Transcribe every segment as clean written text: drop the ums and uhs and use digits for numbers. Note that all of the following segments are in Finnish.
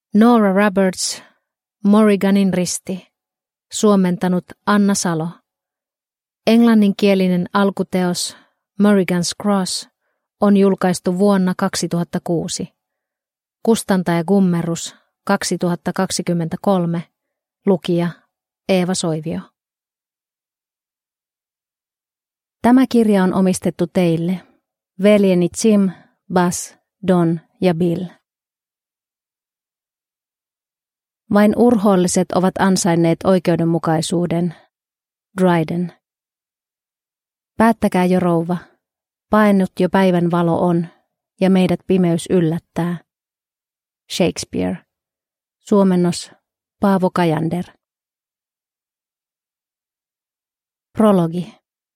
Nora Roberts, Morriganin risti. Suomentanut Anna Salo. Englanninkielinen alkuteos Morrigan's Cross on julkaistu vuonna 2006. Kustantaja Gummerus 2023. Lukija Eeva Soivio. Tämä kirja on omistettu teille, veljeni Jim, Buzz, Don ja Bill. Vain urhoolliset ovat ansainneet oikeudenmukaisuuden. Dryden. Päättäkää jo rouva, paennut jo päivän valo on, ja meidät pimeys yllättää. Shakespeare. Suomennos Paavo Kajander. Prologi.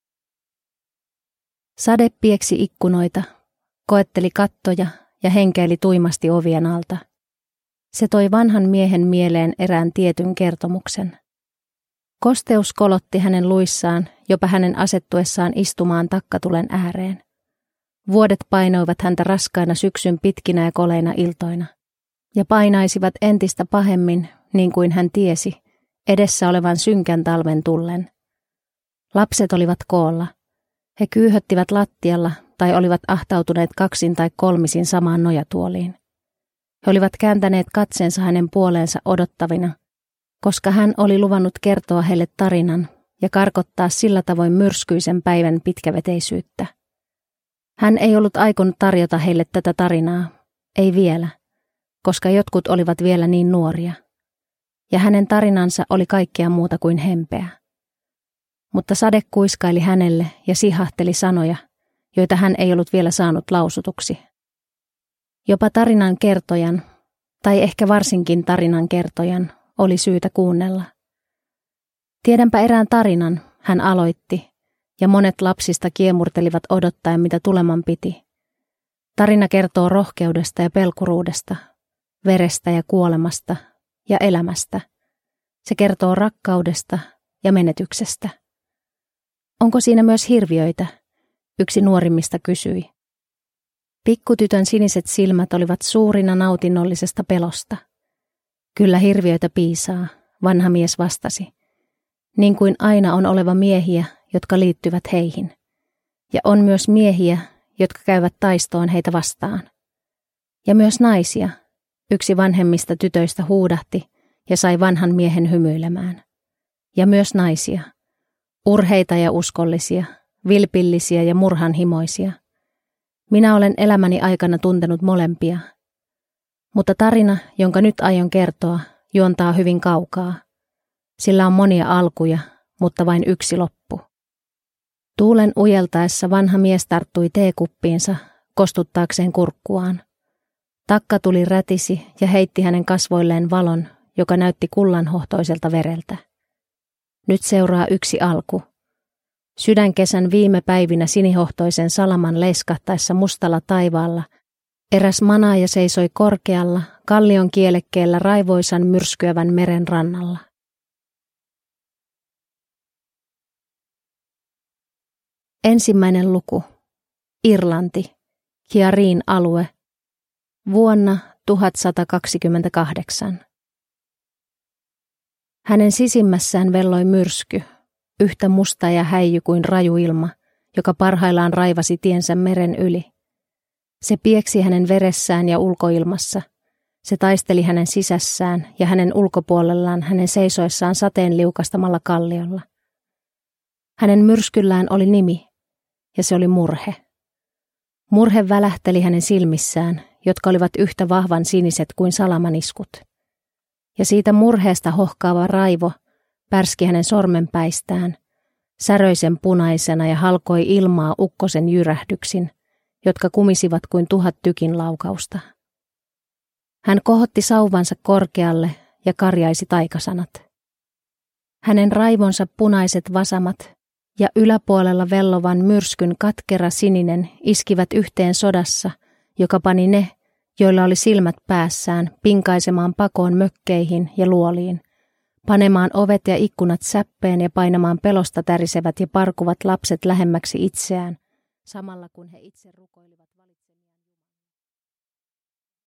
Sade pieksi ikkunoita, koetteli kattoja ja henkeili tuimasti ovien alta. Se toi vanhan miehen mieleen erään tietyn kertomuksen. Kosteus kolotti hänen luissaan, jopa hänen asettuessaan istumaan takkatulen ääreen. Vuodet painoivat häntä raskaina syksyn pitkinä ja koleina iltoina. Ja painaisivat entistä pahemmin, niin kuin hän tiesi, edessä olevan synkän talven tullen. Lapset olivat koolla. He kyyhöttivät lattialla tai olivat ahtautuneet kaksin tai kolmisin samaan nojatuoliin. He olivat kääntäneet katseensa hänen puoleensa odottavina, koska hän oli luvannut kertoa heille tarinan ja karkottaa sillä tavoin myrskyisen päivän pitkäveteisyyttä. Hän ei ollut aikonut tarjota heille tätä tarinaa, ei vielä, koska jotkut olivat vielä niin nuoria. Ja hänen tarinansa oli kaikkea muuta kuin hempeä. Mutta sade kuiskaili hänelle ja sihahteli sanoja, joita hän ei ollut vielä saanut lausutuksi. Jopa tarinan kertojan, tai ehkä varsinkin tarinan kertojan, oli syytä kuunnella. Tiedänpä erään tarinan, hän aloitti, ja monet lapsista kiemurtelivat odottaen, mitä tuleman piti. Tarina kertoo rohkeudesta ja pelkuruudesta, verestä ja kuolemasta ja elämästä. Se kertoo rakkaudesta ja menetyksestä. Onko siinä myös hirviöitä? Yksi nuorimmista kysyi. Pikkutytön siniset silmät olivat suurina nautinnollisesta pelosta. Kyllä hirviöitä piisaa, vanha mies vastasi. Niin kuin aina on oleva miehiä, jotka liittyvät heihin. Ja on myös miehiä, jotka käyvät taistoon heitä vastaan. Ja myös naisia, yksi vanhemmista tytöistä huudahti ja sai vanhan miehen hymyilemään. Ja myös naisia, urheita ja uskollisia, vilpillisiä ja murhanhimoisia. Minä olen elämäni aikana tuntenut molempia. Mutta tarina, jonka nyt aion kertoa, juontaa hyvin kaukaa. Sillä on monia alkuja, mutta vain yksi loppu. Tuulen ujeltaessa vanha mies tarttui teekuppiinsa kostuttaakseen kurkkuaan. Takkatuli rätisi ja heitti hänen kasvoilleen valon, joka näytti kullanhohtoiselta vereltä. Nyt seuraa yksi alku. Sydänkesän viime päivinä sinihohtoisen salaman leiskahtaessa mustalla taivaalla eräs manaaja seisoi korkealla, kallion kielekkeellä raivoisan myrskyävän meren rannalla. Ensimmäinen luku. Irlanti. Chiarin alue. Vuonna 1128. Hänen sisimmässään velloi myrsky, yhtä musta ja häijy kuin raju ilma, joka parhaillaan raivasi tiensä meren yli. Se pieksi hänen veressään ja ulkoilmassa. Se taisteli hänen sisässään ja hänen ulkopuolellaan hänen seisoessaan sateen liukastamalla kalliolla. Hänen myrskyllään oli nimi, ja se oli murhe. Murhe välähteli hänen silmissään, jotka olivat yhtä vahvan siniset kuin salamaniskut. Ja siitä murheesta hohkaava raivo pärski hänen sormenpäistään, säröisen punaisena ja halkoi ilmaa ukkosen jyrähdyksin, jotka kumisivat kuin 1000 tykinlaukausta. Hän kohotti sauvansa korkealle ja karjaisi taikasanat. Hänen raivonsa punaiset vasamat ja yläpuolella vellovan myrskyn katkera sininen iskivät yhteen sodassa, joka pani ne, joilla oli silmät päässään, pinkaisemaan pakoon mökkeihin ja luoliin, panemaan ovet ja ikkunat säppeen ja painamaan pelosta tärisevät ja parkuvat lapset lähemmäksi itseään, samalla kun he itse rukoilivat valitsemaan.